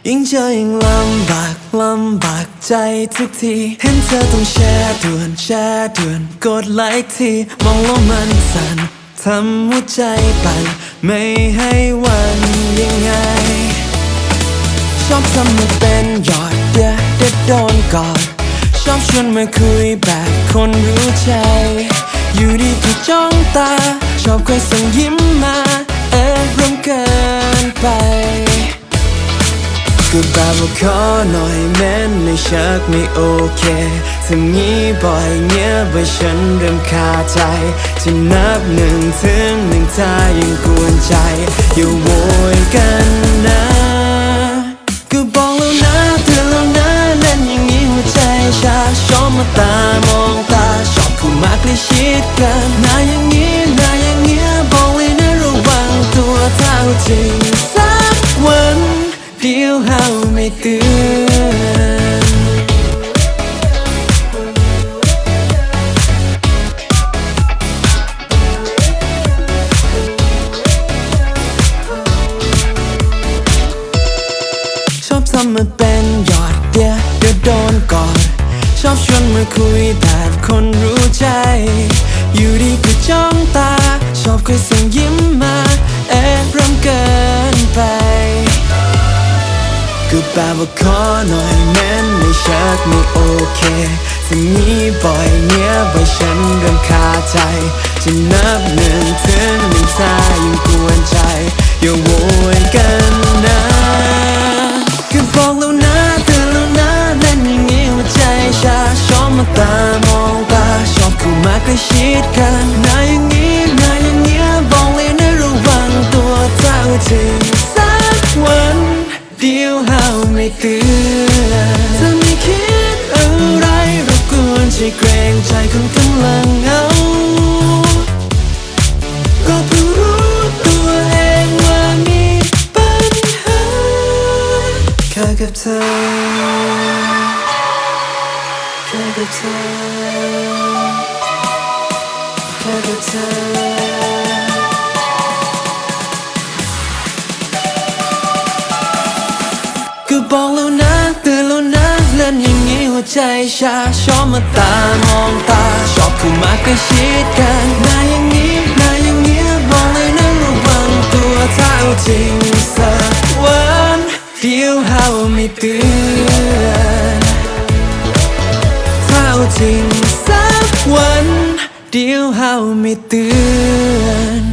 ยิ่งเจอยิ่งลำบากใจทุกทีเห็นเธอต้องแชร์ด่วนกดไลค์ทีมองแล้วมันสั่นทำหัวใจปั่นไม่ให้หวั่นยังไงชอบทำมันเป็นหยอดเด็ดโดนกอดชอบชวนมาคุยแบบคนรู้ใจอยู่ดีก็จ้องตาชอบคอยส่งยิ้มมาร่วมเกินไปก็แบบว่าขอหน่อยแม้ไม่ชักไม่โอเคทำงี้บ่อยเงียบไว้ฉันเริ่มคาใจจะนับ1 ถึง 1ถ้ายังกวนใจอย่าโวยกันนะก็บอกแล้วนะเตือนแล้วนะเล่นอย่างนี้หัวใจชาชอบมาตามองตาชอบเข้ามาใกล้ชิดกันหน้าอย่างนี้บอกเลยนะระวังตัวถ้าจริงสักวันเดี๋ยวเฮาไม่เตือนชอบทำมาเป็นหยอดเดี๋ยวโดนกอดชอบชวนมาคุยแบบคนรู้ใจอยู่ดีก็จ้องตาชอบคอยส่งยิ้มมาเริ่มเกินไปก็แบบว่าขอหน่อยแม้ไม่ชักไม่โอเคถ้างี้บ่อยเงียบไว้ฉันเริ่มคาใจจะนับ1 ถึง 1ถ้ายังกวนใจอย่าโวยกันนะก็บอกแล้วนะเตือนแล้วนะเล่นอย่างนี้หัวใจชาชอบมาตามองตาชอบเข้ามาใกล้ชิดกันหน้าอย่างนี้บอกเลยนะระวังตัวถ้าจริงสักวันเดี๋ยวเฮาไม่เตือนเธอไม่คิดอะไรรบกวนช่วยเกรงใจคนกำลังเหงาก็เพิ่งรู้ตัวเองว่ามีปัญหาแค่กับเธอแค่กับเธอแค่กับเธอก็บอกแล้วนะเตือนแล้วนะเล่นอย่างนี้หัวใจชาชอบมาตามองตาชอบเข้ามาใกล้ชิดกันหน้าอย่างนี้บอกเลยนะระวังตัวถ้าเอาจริงสักวันเดี๋ยวเฮาไม่เตือนถ้าเอาจริงสักวันเดี๋ยวเฮาไม่เตือน